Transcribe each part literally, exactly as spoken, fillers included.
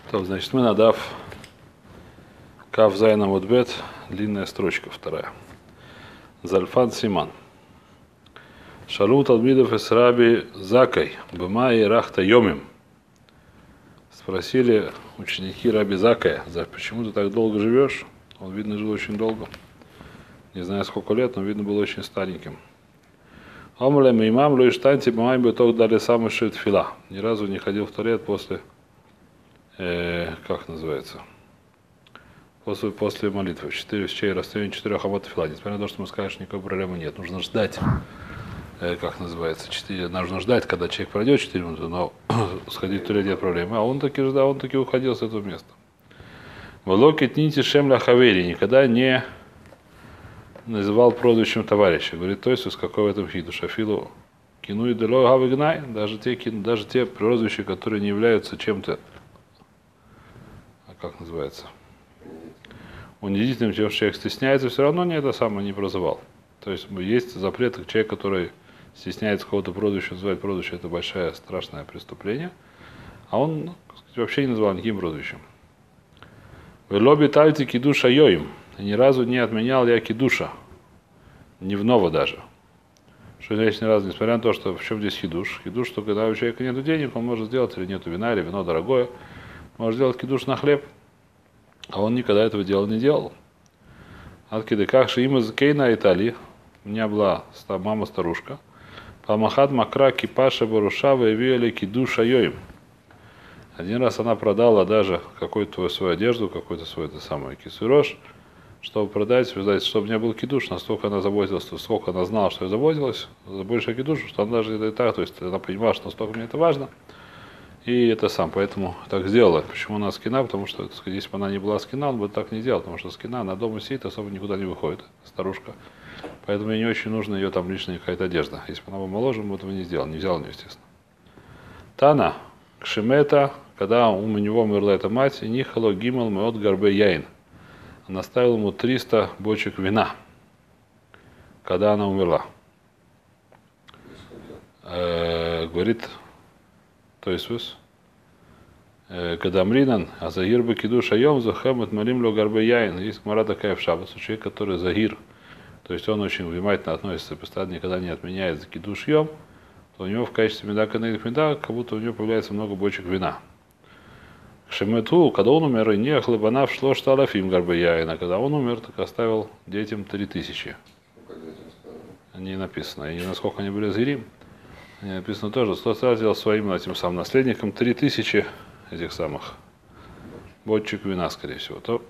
То, значит, мы надав Кав Зайна Мудбет, длинная строчка вторая. Зальфан Симан. Шалу Талмидов из Раби Закай, Быма и Рахта Йомим. Спросили ученики Раби Закая, почему ты так долго живешь? Он, видно, жил очень долго. Не знаю, сколько лет, но, видно, был очень стареньким. Омлем имам Луиштанти Бымай Беток дали самый шит фила. Ни разу не ходил в туалет после, э, как называется, после, после молитвы. Четыре в чей расстояние четырех амот фила. Несмотря на то, что мы скажем, что никакой проблемы нет. Нужно ждать, э, как называется, четыре. Нужно ждать, когда человек пройдет четыре минуты, но сходить в туалет нет проблемы. А он таки ждал, он таки уходил с этого места. Волокит нити шемля хавери. Никогда не называл прозвищем товарища. Говорит, то есть, с какой в этом хидуш? Афилу кину и дело гавигнай, даже те, даже те прозвища, которые не являются чем-то, а как называется, унизительным, чем человек стесняется, все равно не это самое не прозывал. То есть есть запрет, человек, который стесняется какого-то прозвища, называть прозвище, это большое страшное преступление, а он, ну, вообще не называл никаким прозвищем. В лобби тальти кидуша йоим. Ни разу не отменял я кидуша. Дневного даже. Что значит ни разу, несмотря на то, что в чем здесь кидуш? Кидуш, что когда у человека нет денег, он может сделать, или нет вина, или вино дорогое, может сделать кидуш на хлеб. А он никогда этого дела не делал. Откиды как ши им из Кейна Италии. У меня была мама-старушка. Памахат макра кипаша барушава и виоли кидуша йоим. Один раз она продала даже какую-то свою одежду, какой-то свой это самый кисурош, чтобы продать, сказать, чтобы у меня был кидуш, настолько она заботилась, сколько она знала, что я заботилась, больше о кидушу, что она даже и так, то есть она понимала, что настолько мне это важно, и это сам, поэтому так сделала. Почему она скина? Потому что, так сказать, если бы она не была скина, он бы так не делал, потому что скина, она дома сидит, особо никуда не выходит, старушка, поэтому ей не очень нужна ее там лишняя какая-то одежда. Если бы она была моложе, он бы этого не сделал, не взял у нее, естественно. Тана, Кшемета, когда у него умерла эта мать, и нихало гимал меот гарбе яин. Она ставила ему триста бочек вина, когда она умерла. Э, говорит, то есть, э, когда Мринан, а Загир бы кидуш айом, захем от малим ло гарбе яин. Есть гмара такая в шаббат, человек, который Загир, то есть он очень внимательно относится, постоянно никогда не отменяет за кидуш йом, то у него в качестве меда канеев меда, как будто у него появляется много бочек вина. Шемету, когда он умер, и не хлебана вшло шталафим гарбаяина. Когда он умер, так оставил детям три тысячи. Не написано. И насколько они были зирим, не написано тоже. Сто сделал своим этим самым наследникам три тысячи этих самых бочек вина, скорее всего. То...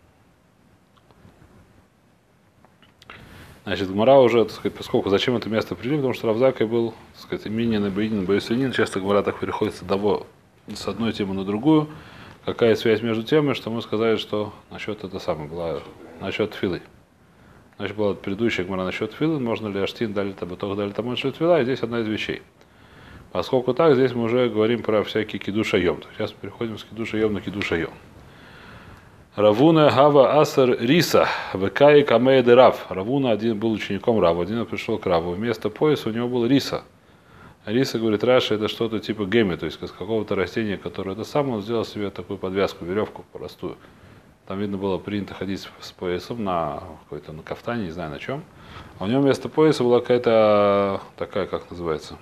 Значит, Гмара уже, так сказать, поскольку зачем это место привели, потому что Рав Закай был, так сказать, именин и боинин, боюсинин. Часто Гмара так переходит с одного, с одной темы на другую. Какая связь между темой, что мы сказали, что насчет это самое было, насчет филы. Значит, была предыдущая гмара насчет филы, можно ли аштин дали табуток дали там насчет фила, и здесь одна из вещей. Поскольку так, здесь мы уже говорим про всякие кидуша йом. Сейчас мы переходим с кидуша йом на кидуша йом. Равуна Гава Асар Риса, Векаи Камея де Рав. Равуна один был учеником Рава, один пришел к Раву. Вместо пояса у него был риса. Риса, говорит, Раша, это что-то типа геми, то есть из какого-то растения, которое это сам, он сделал себе такую подвязку, веревку простую. Там, видно, было принято ходить с поясом на какой-то на кафтане, не знаю на чем. А у него вместо пояса была какая-то такая, как называется,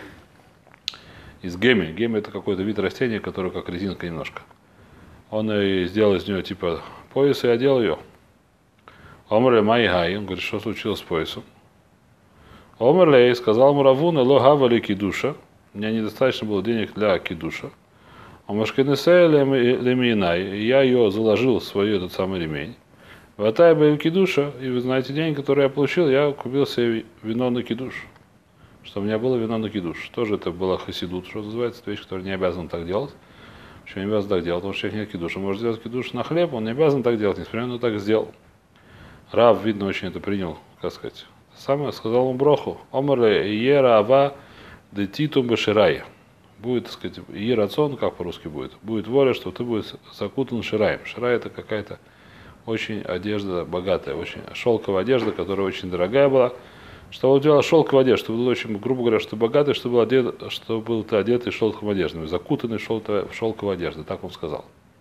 из геми. Геми это какой-то вид растения, которое как резинка немножко. Он и сделал из нее типа пояс и одел ее. Омре Майгай, он говорит, что случилось с поясом? Омерлей сказал ему Равуна, ло гавали кидуша. У меня недостаточно было денег для кидуша. А машкинесе леминай. Я ее заложил в свой этот самый ремень. Ватай бы кидуша. И вы знаете, деньги, которые я получил, я купил себе вино на кидуш. Что у меня было вино на кидуш. Тоже это была хасидут, что называется. Вещь, которая не обязан так делать. Почему не обязан так делать? Потому что человек нет кидуша. Может сделать кидуш на хлеб, он не обязан так делать. Несмотря на то, так сделал. Рав, видно, очень это принял, как сказать. Самое сказал ему броху. Омрле иера ава детитум беширай. Будет, так сказать, иерацон, как по-русски будет. Будет воля, что ты будешь закутан шираем. Ширай это какая-то очень одежда богатая, очень шелковая одежда, которая очень дорогая была. Что он делал шелковую одежду, что был очень, грубо говоря, что богатый, что был одет, что был ты одетый шелковой одеждой, закутанный в шелковую одежду, так он сказал.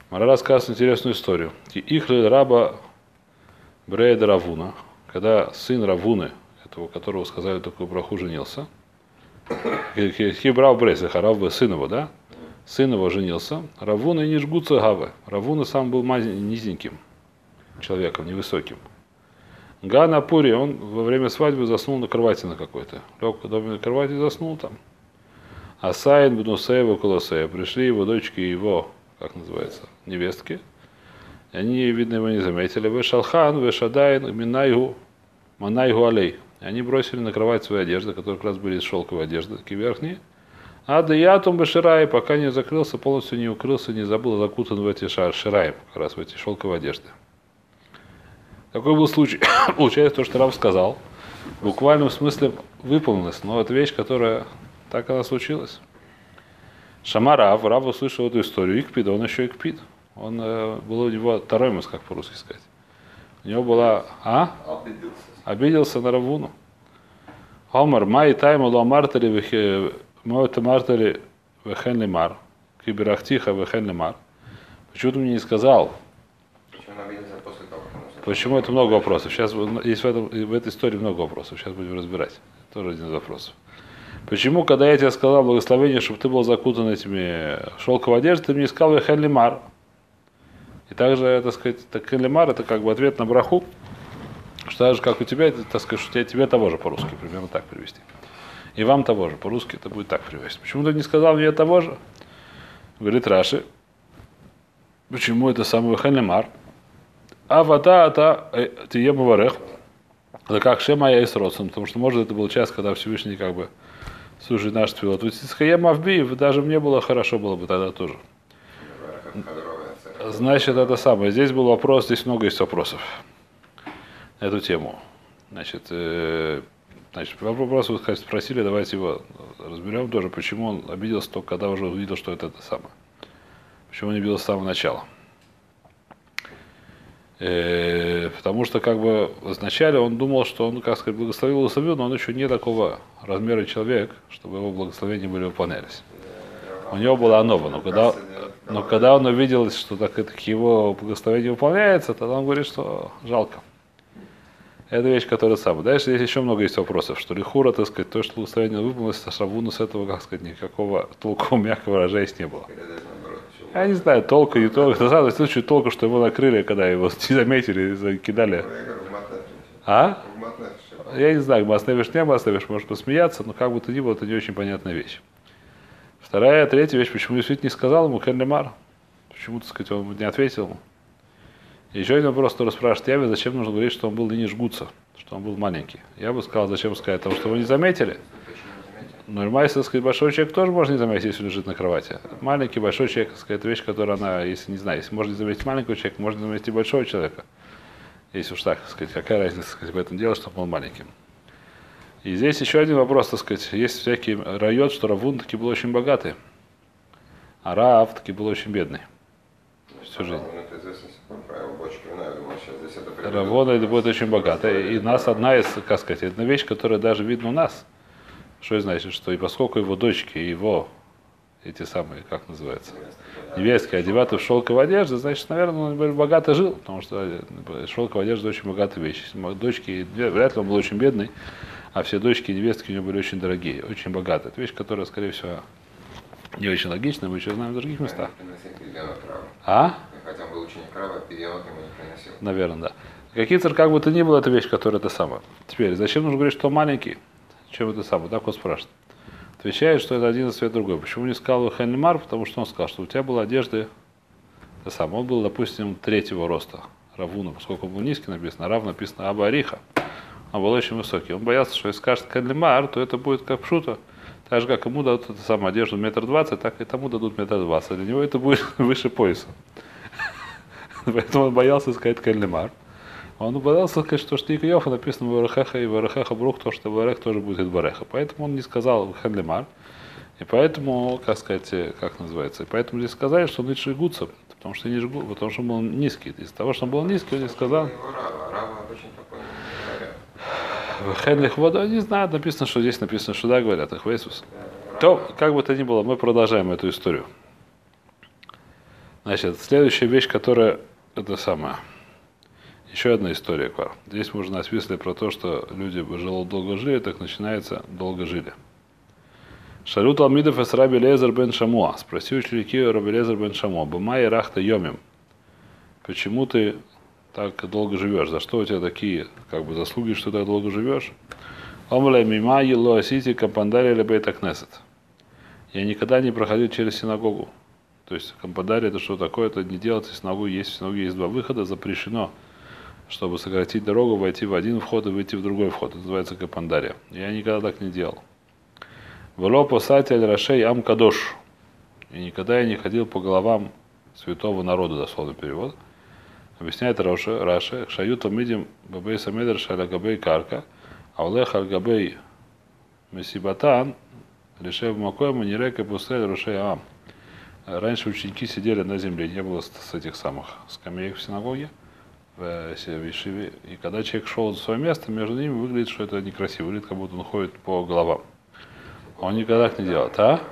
Мара рассказывает интересную историю. Ихлиль раба Бреда Равуна, когда сын Равуны, этого, которого сказали такую браху, женился, Хибрав Брейс, Харав бы сын его, да? Сын его женился. Равуна и не жгутся гавы. Равуна сам был низеньким человеком, невысоким. Гана Пури, он во время свадьбы заснул на кровати на какой-то. Лег на кровати и заснул там. Асайн, Бнусеева, Колосея. Пришли его дочки и его, как называется, невестки. И они, видно, его не заметили. Вешалхан, Вешадайн, Минайгу, Манайгу Алей. И они бросили на кровать свои одежды, которые как раз были из шелковой одежды, такие верхние. А да я там Баширай, пока не закрылся, полностью не укрылся, не забыл, закутан в эти шар, шираем, как раз в эти шелковые одежды. Такой был случай. Получается, то, что Рав сказал, в буквальном смысле выполнилось, но это вещь, которая так она случилась. Шама Рав, Рав услышал эту историю, Икпид, он еще Икпид. Он, э, был у него таромис, как по-русски сказать. У него была, а? Обиделся. Обиделся на Равуну. Омар, май тайм ло мартери моэта мартери вехен лемар, киберахтиха вехен лемар. Почему ты мне не сказал? Почему он обиделся после того, как Почему это много вопросов? Сейчас есть в, этом, в этой истории много вопросов. Сейчас будем разбирать. Тоже один из вопросов. Почему, когда я тебе сказал благословение, чтобы ты был закутан этими шелковой одеждой, ты мне сказал вехен лемар? И также, так сказать, так лемар это как бы ответ на браху, что так же, как у тебя, это, так сказать, что тебе, тебе того же по-русски, примерно так привести. И вам того же, по-русски это будет так привести. Почему ты не сказал мне того же? Говорит Раши, почему это самый вехен лемар? А вода это тие маварех. Это как шема я и с родством, потому что, может, это был час, когда Всевышний как бы слушает наш твилот. Даже мне было хорошо было бы тогда тоже. Значит, это самое. Здесь был вопрос, здесь много есть вопросов на эту тему. Значит, э, значит вопрос вы спросили, давайте его разберем тоже, почему он обиделся только когда уже увидел, что это это самое. Почему он обиделся с самого начала. Э, потому что, как бы, вначале он думал, что он, как сказать, благословил, благословил, но он еще не такого размера человек, чтобы его благословения были выполнялись. У него была нова, но когда, но когда он увидел, что так, так его благословение выполняется, тогда он говорит, что жалко. Это вещь, которая самая. Дальше здесь еще много есть вопросов, что лихура, так сказать, то, что благословение выполнилось, а Равуну с этого, как сказать, никакого толку, мягко выражаясь, не было. Я не знаю, толку, не толку. На самом случае толку, что его накрыли, когда его не заметили, закидали. А? Я не знаю, Масневиш не Масневиш, может посмеяться, но как бы то ни было, это не очень понятная вещь. Вторая, третья вещь, почему действительно не сказал ему Кенлемар? Почему, так сказать, он не ответил ему? Еще один вопрос, который спрашивает Яви, зачем нужно говорить, что он был не жгутся, что он был маленький. Я бы сказал, зачем сказать, потому что его не заметили. Нормально, так сказать, большой человек тоже можно не заметить, если лежит на кровати. Маленький, большой человек, так сказать, это вещь, которая она, если не знаю, если можно не заметить маленького человека, можно заметить и большого человека. Если уж так, так сказать, какая разница, так сказать, в этом дело, чтобы он был маленьким. И здесь еще один вопрос, так сказать, есть всякий район, что Равун таки был очень богатый, а Раав таки был очень бедный. Всю жизнь. Равон это будет очень богатый. И нас одна из, как сказать, одна вещь, которая даже видна у нас. Что это значит, что и поскольку его дочки, и его, эти самые, как называется, невестки одеваты в шелковую одежду, значит, наверное, он богато жил, потому что шелковая одежда очень богатая вещь. Дочки, вряд ли он был очень бедный, а все дочки и невестки у него были очень дорогие, очень богатые. Это вещь, которая, скорее всего, не очень логична, мы еще знаем в других местах. А? Хотя он был ученик Рава, пидьянот ему не приносил. Наверное, да. Какие как бы то ни было, это вещь, которая это самое. Теперь, зачем нужно говорить, что он маленький? Чем это самое? Так вот спрашивает. Отвечает, что это один из свет другой. Почему не сказал Хенлемар? Потому что он сказал, что у тебя была одежда, это самое. Он был, допустим, третьего роста. Равуна, поскольку он был низкий, написано, Рав написано Аба Ариха. Он был очень высокий. Он боялся, что если скажет Хенлемар, то это будет как пшута. Так же, как ему дадут эту самую одежду метр двадцать, так и тому дадут метр двадцать. Для него это будет выше пояса. Поэтому он боялся сказать Кельнемар. Он боялся сказать, что штик Йофа написано Варахаха и Варахаха Брух, то, что Варех тоже будет Бареха. Поэтому он не сказал Хенлемар. И поэтому, как сказать, как называется, и поэтому здесь сказали, что он не жгутся, потому что не жгу, потому что он был низкий. Из-за того, что он был низкий, он не сказал. Хенлих вода, не знаю, написано, что здесь написано, что да, говорят, их Вейсус. То, как бы то ни было, мы продолжаем эту историю. Значит, следующая вещь, которая, это самое, еще одна история. Здесь мы уже написали про то, что люди жило долго жили, так начинается долго жили. Шалю Талмидов эс Раби Лезер бен Шамуа. Спроси ученики Раби Лезер бен Шамуа. Бымай рахта йомим. Почему ты так долго живешь? За что у тебя такие как бы заслуги, что ты так долго живешь? Омля мима ело асити капандари лебейта кнесет. Я никогда не проходил через синагогу. То есть капандари это что такое? Это не делается в синагоге. Есть в синагоге есть два выхода. Запрещено, чтобы сократить дорогу, войти в один вход и выйти в другой вход. Это называется капандария. Я никогда так не делал. Вело посатель рашей ам кадош. И никогда я не ходил по головам святого народа, дословный перевод. Объясняет Раши, Раши, шают амидим бабей самедр шалягабей карка, а улех альгабей месибатан, решев макоем, не река пустель рушей ам. Раньше ученики сидели на земле, не было с этих самых скамеек в синагоге, в Ешиве. И когда человек шел за свое место, между ними выглядит, что это некрасиво, выглядит, как будто он ходит по головам. Он никогда так не делает, а?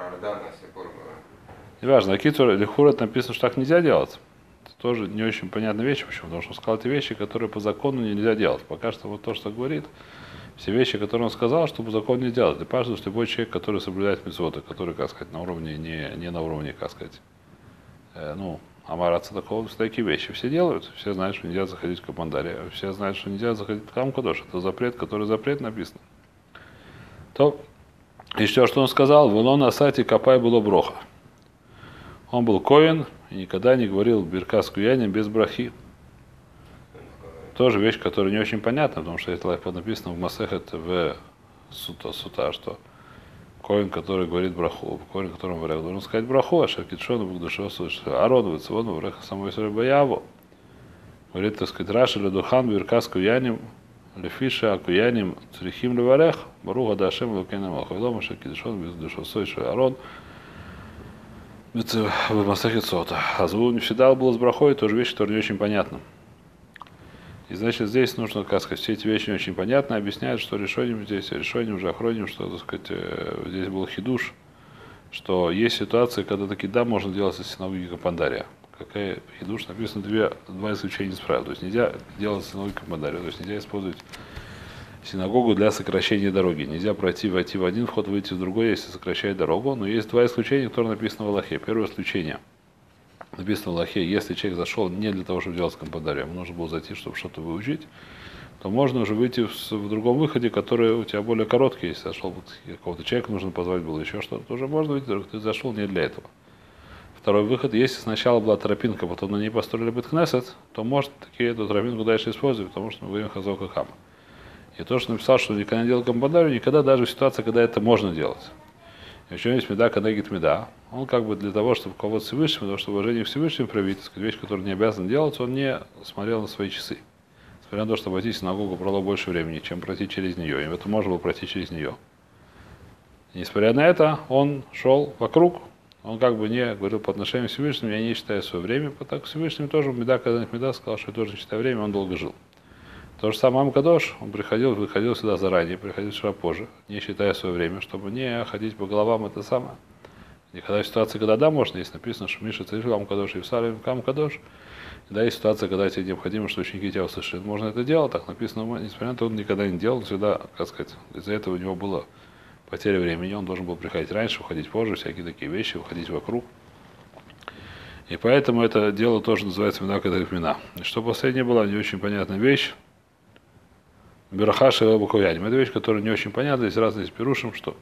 Неважно, на Китур или Хурат написано, что так нельзя делать. Это тоже не очень понятная вещь, почему. Потому что он сказал эти вещи, которые по закону нельзя делать. Пока что вот то, что говорит, все вещи, которые он сказал, что по закону не делать. И кажется, что любой человек, который соблюдает мицвоты, который, как сказать, на уровне, не, не на уровне, как сказать, э, ну, амараться такого, такие вещи все делают. Все знают, что нельзя заходить в капандаре. Все знают, что нельзя заходить в Хамкадош. Это запрет, который запрет написан. То и все, что он сказал, «Вулон асати капай было броха». Он был коин и никогда не говорил биркас куяним без брахи. Тоже вещь, которая не очень понятна, потому что это написано в Масехет в сута, сута, что коин, который говорит браху, коин, которому говорят, должен сказать браху, а шакитшону багдушо слышит, арон вецвону вреха самой сребаяву. Говорит, так сказать, Раши ледухан биркас куяним лефиша акуяним црихим леварех баруха дашем лукенем алхавилома шакитшону багдушо слышит, арон в Масехет сота. А звук не всегда было с брахой, тоже вещь, которая не очень понятна. И значит, здесь нужно, как сказать, все эти вещи не очень понятны, объясняют, что решением здесь, решением уже охроним, что, так сказать, здесь был хидуш, что есть ситуации, когда таки да, можно делать из синагоги капандария. Какая хидуш, написано две, два исключения из правил. То есть нельзя делать синагоги капандария, то есть нельзя использовать синагогу для сокращения дороги. Нельзя пройти, войти в один вход, выйти в другой, если сокращает дорогу. Но есть два исключения, которые написаны в Аллахе. Первое исключение. Написано в Аллахе, если человек зашел не для того, чтобы делать капандарию, ему нужно было зайти, чтобы что-то выучить, то можно уже выйти в, в другом выходе, который у тебя более короткий. Если зашел какого-то человека, нужно позвать было еще что-то, то уже можно выйти, ты зашел не для этого. Второй выход, если сначала была тропинка, потом на ней построили бет-кнесет, то можно таки эту тропинку дальше использовать, потому что мы говорим хазока хама. И то, что написал, что никогда не делал капандарию, никогда даже в ситуации, когда это можно делать. И еще есть меда, канегит меда. Он как бы для того, чтобы кого-то Всевышнему, потому что уважение к Всевышнему проявить, сказать, вещь, которую не обязан делать, он не смотрел на свои часы. Несмотря на то, что войти в синагогу брало больше времени, чем пройти через нее. И это можно было пройти через нее. И несмотря на это, он шел вокруг. Он как бы не говорил по отношению к Всевышнему, я не считаю свое время. Так Всевышнему тоже меда, канегит меда, сказал, что я тоже не считаю время, он долго жил. То же самое Амкадош, он приходил, выходил сюда заранее, приходил сюда позже, не считая свое время, чтобы не ходить по головам, это самое. И когда в ситуации, когда да, можно, есть написано, что Миша царил Амкадош и в Сале Амкадош, да, есть ситуация, когда тебе необходимо, что ученики тебя услышали. Можно это делать, так написано, несмотря на то, он никогда не делал, всегда, как сказать, из-за этого у него была потеря времени, он должен был приходить раньше, уходить позже, всякие такие вещи, уходить вокруг. И поэтому это дело тоже называется Мина Кадрифмина. И что последнее была не очень понятная вещь, Бирахаши Букуяним. Это вещь, которая не очень понятна. Есть разные спирушим, что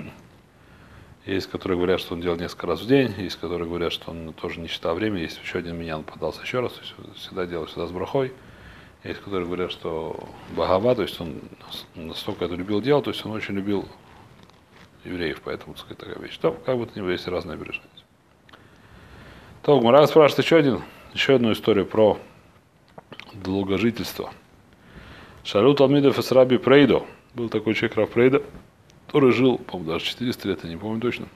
есть, которые говорят, что он делал несколько раз в день, есть, которые говорят, что он тоже не считал время, есть еще один меня, он подался еще раз, то есть всегда делал всегда с брахой. Есть, которые говорят, что Багава, то есть он настолько это любил делать, то есть он очень любил евреев, поэтому, так сказать, такая вещь. То, как бы то ни было, есть разные бережения. То, Гмара спрашивает еще один, еще одну историю про долгожительство. Шалю Талмидов эс Раби Прейдо. Был такой человек Рав Прейдо, который жил, по-моему, даже четыреста лет, я не помню точно.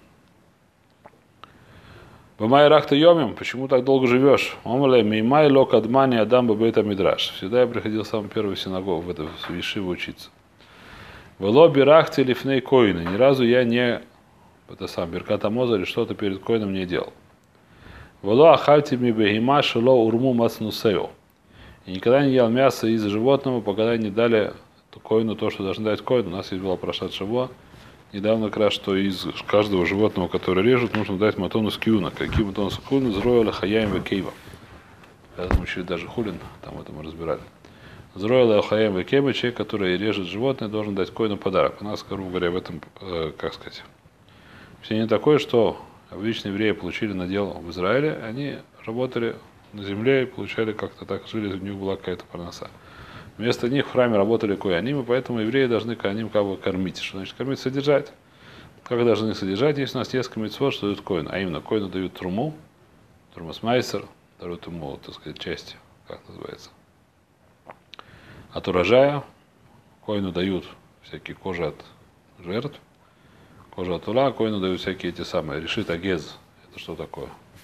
Бамай рахта йомим, почему так долго живешь? Омале меймай лок адмани адам бабейта мидраш. Всегда я приходил в самую первую синагогу, в это в Ешиву учиться. В лоби рахте лифней коины. Ни разу я не, это сам, Беркат Амоза или что-то перед коином не делал. Воло ахальти ми бегима шело урму маснусею. И никогда не ел мясо из животного, пока не дали коину то, что должны дать коину. У нас есть была прошедшая шаво. Недавно как раз, что из каждого животного, которое режут, нужно дать матону скиуна. Какие матону скиуна? Зроила хаяем векейва. Когда мы учили даже хулин, там это мы разбирали. Зроила хаяем векейва, человек, который режет животное, должен дать коину подарок. У нас, грубо говоря, в этом, э, как сказать, все не такое, что обычные евреи получили надел в Израиле, они работали на земле и получали как-то так, жили, у них была какая-то парноса. Вместо них в храме работали коаним, и поэтому евреи должны коаним как бы кормить. Что значит кормить? Содержать. Как должны содержать? Есть у нас несколько митцвот, что дают коин. А именно, коину дают труму, трумасмайсер, дают ему, так сказать, части, как называется, от урожая. Коину дают всякие кожи от жертв, кожа от ула, коину дают всякие эти самые. Решит агез. Это что такое?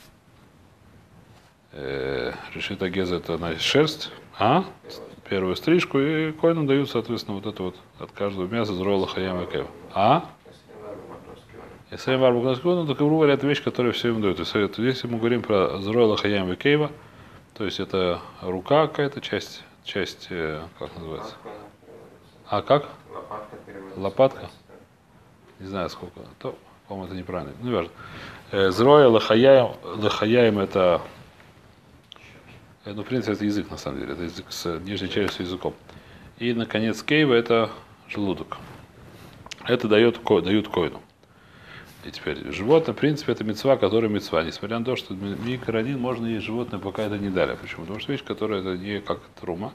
Э, решит агез это на шерсть. А? Первую стрижку, и коину дают, соответственно, вот это вот от каждого мяса зроила хаям и кев. А? Если я барбу ну, так, грубо говоря, это вещь, которая все им дают. Если мы говорим про зроила хаям и кева, то есть это рука какая-то, часть, часть, как называется? А как? Лопатка? Не знаю сколько. То, по-моему, это неправильно. Ну, не важно. Зроя лахаяем, лахаяем это... Ну, в принципе, это язык, на самом деле. Это язык с нижней челюстью языком. И, наконец, кейва – это желудок. Это дает, дают коину. И теперь, животное, в принципе, это мицва, которая мицва. Несмотря на то, что микронин можно есть животное, пока это не дали. Почему? Потому что вещь, которая это не как трума.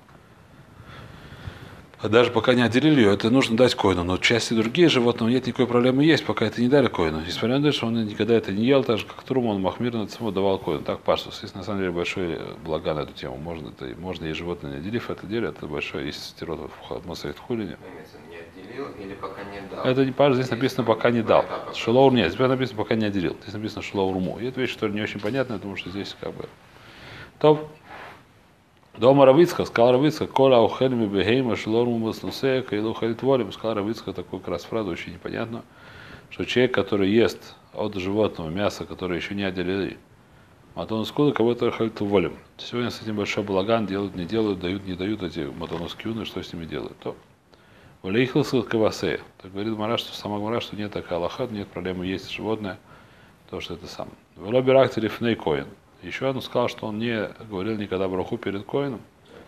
А даже пока не отделили ее, это нужно дать коину. Но части другие животного нет никакой проблемы есть, пока это не дали коину. Несмотря на то, что он никогда это не ел, так же как труму, он махмир над собой давал коину. Так паштус. Есть на самом деле большой блага на эту тему. Можно, это, можно и животное не отделив, это деле, это большое, есть стирот в Мосавит Хулине. Не отделил или пока не дал? Это не паш, здесь написано пока не дал. Шелоур нет, здесь написано пока не отделил. Здесь написано шелоурму. И это вещь, которая не очень понятная, потому что здесь как бы. То дома Равицка, сказал Равицка, кола ухельми бегейма шелоурму маснусея, каилу халит волем. Сказал Равицка такую как раз фразу очень непонятно, что человек, который ест от животного мяса, которое еще не отделили, матону скуды, кого-то халит волем. Сегодня с этим большой балаган, делают, не делают, дают, не дают эти матону скюны, что с ними делают. То Валейхилсил кавасея. Так говорит Мара, что сама Мара, что нет такая аллаха, нет проблемы есть животное, то, что это сам. Велобирак телефней коин. Еще он сказал, что он не говорил никогда браху перед коином.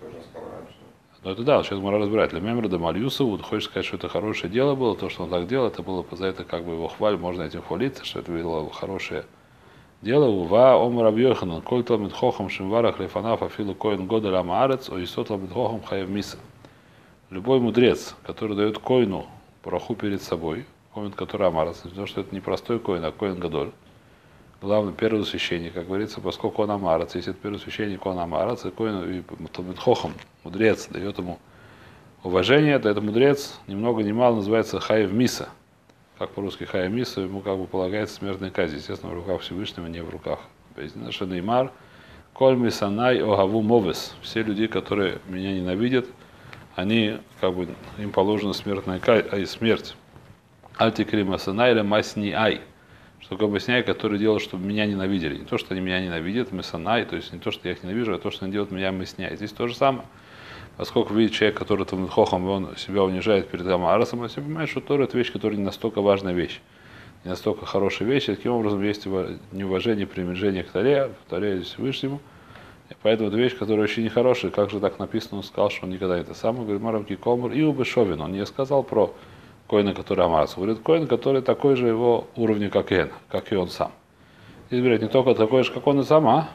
Но это да, сейчас Мара разбирает. Для мемра да Мальюсову, хочешь сказать, что это хорошее дело было, то, что он так делал, это было за это как бы его хваль, можно этим хвалиться, что это было хорошее дело. Ва омар абьёханан, коль тламид хохам шимварах лефанаф афилу коин года лама арец, о исот тламид хохам хаев миса. Любой мудрец, который дает коину браху перед собой, коин, который амарас, потому что это не простой коин, а коин гадоль. Главный первый священник, как говорится, поскольку он амарас, если это первый священник, он амарас, и коин, и хохам, мудрец, дает ему уважение, то этот мудрец, ни много ни мало, называется хаев миса. Как по-русски хаев миса, ему как бы полагается смертная казнь, естественно, в руках Всевышнего, не в руках. Что Неймар, коль мисанай огаву мовес. Все люди, которые меня ненавидят, они, как бы, им положена смертная казнь, а и смерть. Альтикрима санайля масни ай. Что такое масняй, который делал, чтобы меня ненавидели. Не то, что они меня ненавидят, масанай, то есть не то, что я их ненавижу, а то, что они делают меня масняй. Здесь то же самое. Поскольку видит человек, который там хохом, он себя унижает перед Амарасом, он все понимает, что Тора это вещь, которая не настолько важная вещь. Не настолько хорошая вещь. И таким образом есть неуважение, принижение к Торе, к Торе Всевышнему. И поэтому это вещь, которая очень нехорошая. Как же так написано, он сказал, что он никогда это сам. Говорит, Марамки Комар и Убешовин. Он не сказал про коина, который Амарас. Говорит, коин, который такой же его уровня, как и он, как и он сам. Здесь говорят, не только такой же, как он и сам, а?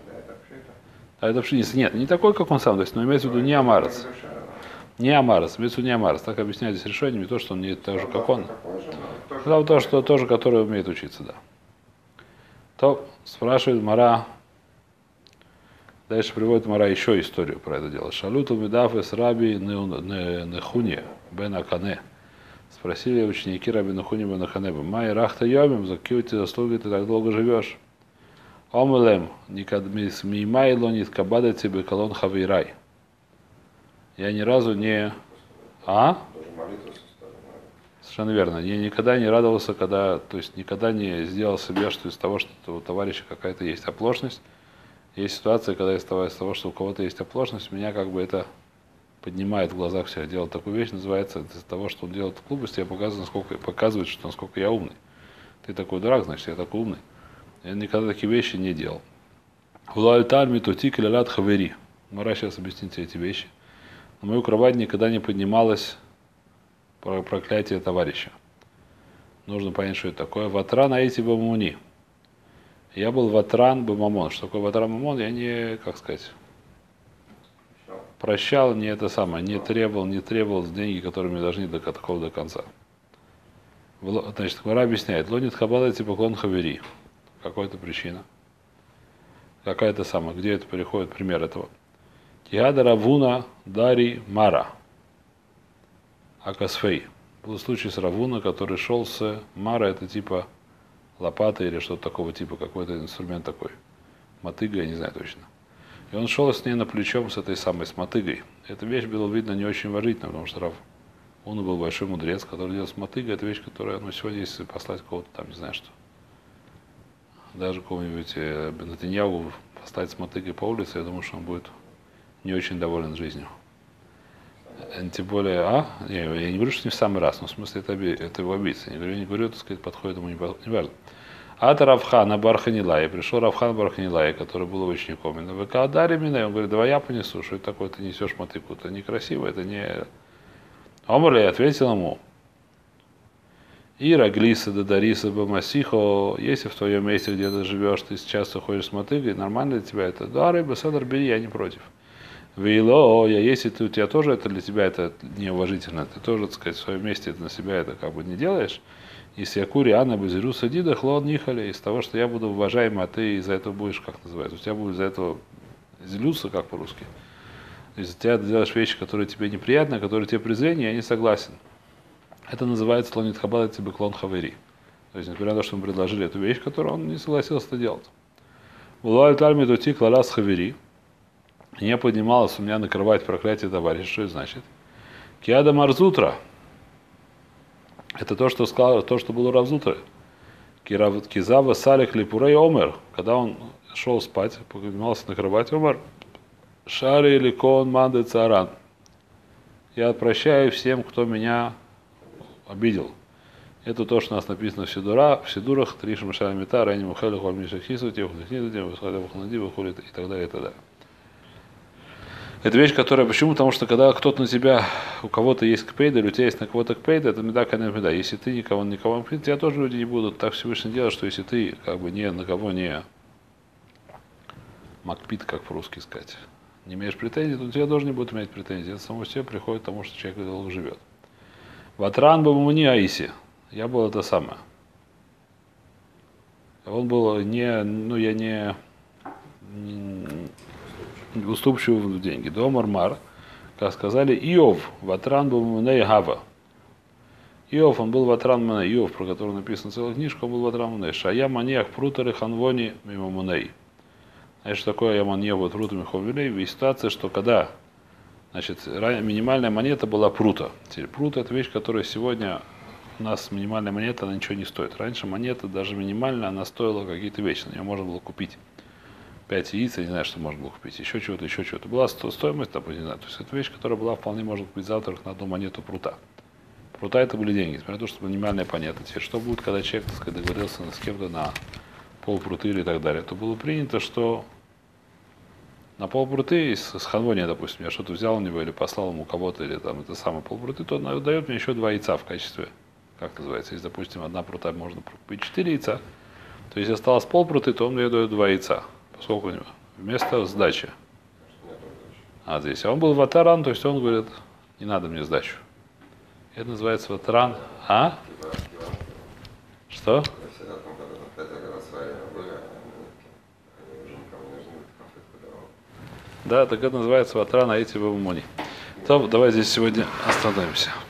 А это пшеница. Нет, не такой, как он сам. То есть, но имеется в виду не Амарас. Не Амарас, имеется в виду не Амарас. Так объясняют здесь решение, не то, что он не так же, как он. Да, то, что тоже, который умеет учиться, да. То спрашивает Мара. Дальше приводит Мара еще историю про это дело. Шалюту медаф эс раби нехуне бен акане. Спросили ученики раби нехуне бен акане. Май рахта йомим, за какие у тебя заслуги ты так долго живешь? Омелем, мимайло нит кабада тебе колон хавирай. Я ни разу не... А? Совершенно верно. Я никогда не радовался, когда, то есть никогда не сделал себе, что из того, что у товарища какая-то есть оплошность. Есть ситуация, когда из того, из того, что у кого-то есть оплошность, меня как бы это поднимает в глазах всех. Делать такую вещь называется, из-за того, что он делает глупости, я показываю, насколько, показывает, что насколько я умный. Ты такой дурак, значит, я такой умный. Я никогда такие вещи не делал. Улальтарми тутик лялят хавери. Мара сейчас объясните эти вещи. На мою кровать никогда не поднималось проклятие товарища. Нужно понять, что это такое. Ватран аити бамуни. Я был ватран бамамон. Что такое ватран бамамон? Я не, как сказать, прощал, не это самое, не требовал, не требовал деньги, которые мне должны до такого до конца. Значит, Гмара объясняет. Лонит хабала типа клон хавери. Какая-то причина. Какая-то самая. Где это переходит пример этого? Тиада Равуна Дари Мара. Акасфей. Был случай с Равуна, который шел с Мара, это типа лопата или что-то такого типа, какой-то инструмент такой. Мотыга, я не знаю точно. И он шел с ней на плечом, с этой самой, с мотыгой. Эта вещь была, видно, не очень уважительна, потому что Рав, он был большой мудрец, который делал с мотыгой. Это вещь, которая, ну, сегодня, если послать кого-то там, не знаю что, даже кого-нибудь э, Натаньяху послать с мотыгой по улице, я думаю, что он будет не очень доволен жизнью. Тем более, а? Не, я не говорю, что не в самый раз, но в смысле это, это его обидится. Я не говорю, так сказать, подходит ему не, не важно. Ата Равхана Барханилай. Пришел Равхан Барханилай, который был учеником. И Выкаадари меня, он говорит, давай я понесу, что это такое, ты несешь мотыку, это некрасиво, это не... Омрлей ответил ему, Ира Глиса Дадариса Бамасихо, если в твоем месте, где ты живешь, ты часто ходишь с мотыгой, нормально для тебя это? Да, рыба, Седар, бери, я не против. Вейло, я если ты у тебя тоже это для тебя это неуважительно, ты тоже, так сказать, в своем месте это на себя это как бы не делаешь. Если я кури Анна Безиру Садида, хлон нихали, из того, что я буду уважаем, а ты из-за этого будешь, как называется, у тебя будет из-за этого злються, как по-русски. Из-за тебя ты делаешь вещи, которые тебе неприятны, которые тебе презрение, я не согласен. Это называется лонит хабада тебе клон хавери. То есть, несмотря на то, что мы предложили эту вещь, которую он не согласился это делать. Улуаль тальми доти клалас хавери. Не поднималось у меня накрывать проклятие товарища. Что это значит? Киада Марзутра. Это то, что сказал, то, что было Равзутра. Кизава Салих Липурей Омер. Когда он шел спать, поднимался накрывать Омер. Шари или Кон Манде Царан. Я прощаю всем, кто меня обидел. Это то, что у нас написано в Сидура, в Сидурах, Тришим Шарамита, Райни Мухали, Хуальмиша Хису, Технихнидати, Васхаля Бухнади, Вахули и так далее, и так далее. Это вещь, которая... Почему? Потому что когда кто-то на тебя, у кого-то есть кпейда, или у тебя есть на кого-то кпейда, это меда, канем меда. Если ты никого, никого не тебя тоже люди не будут так Всевышний делать, что если ты как бы не на кого не макпит, как по-русски сказать, не имеешь претензий, то тебя тоже не будут иметь претензий. Это само себе приходит к тому, что человек долго живет. Ватран бамуни аиси. Я был это самое. Он был не, ну я не, не уступчив в деньги. Домар Мар, как сказали, Иов, Ватран бамуней Гава. Иов, он был Ватран Муней. Иов, про который написана целая книжка, он был Ватран Муней. Шая маниях прутары ханвони мимо Муней. Знаешь, что такое яманье вот прутами ховилей? В ситуации, что когда, значит, минимальная монета была прута. Теперь прута — это вещь, которая сегодня у нас минимальная монета, она ничего не стоит. Раньше монета, даже минимальная, она стоила какие-то вещи. На нее можно было купить пять яиц, я не знаю, что можно было купить. Еще чего-то, еще чего-то. Была стоимость, там, не знаю. То есть это вещь, которая была вполне можно купить завтрак на одну монету прута. Прута — это были деньги. Несмотря на то, что минимальная монета. Теперь что будет, когда человек, так сказать, договорился с кем-то на полпруты или так далее? То было принято, что на полпруты с, с ханвония, допустим, я что-то взял у него или послал ему кого-то, или там это самое полпруты, то он дает мне еще два яйца в качестве, как называется, если, допустим, одна прута можно купить четыре яйца, то если осталось полпруты, то он мне дает два яйца, поскольку у него вместо сдачи. А здесь, а он был ватаран, то есть он говорит, не надо мне сдачу. Это называется ватаран. А? Что? Да, так это называется ватран аити бабумони. То, давай здесь сегодня остановимся.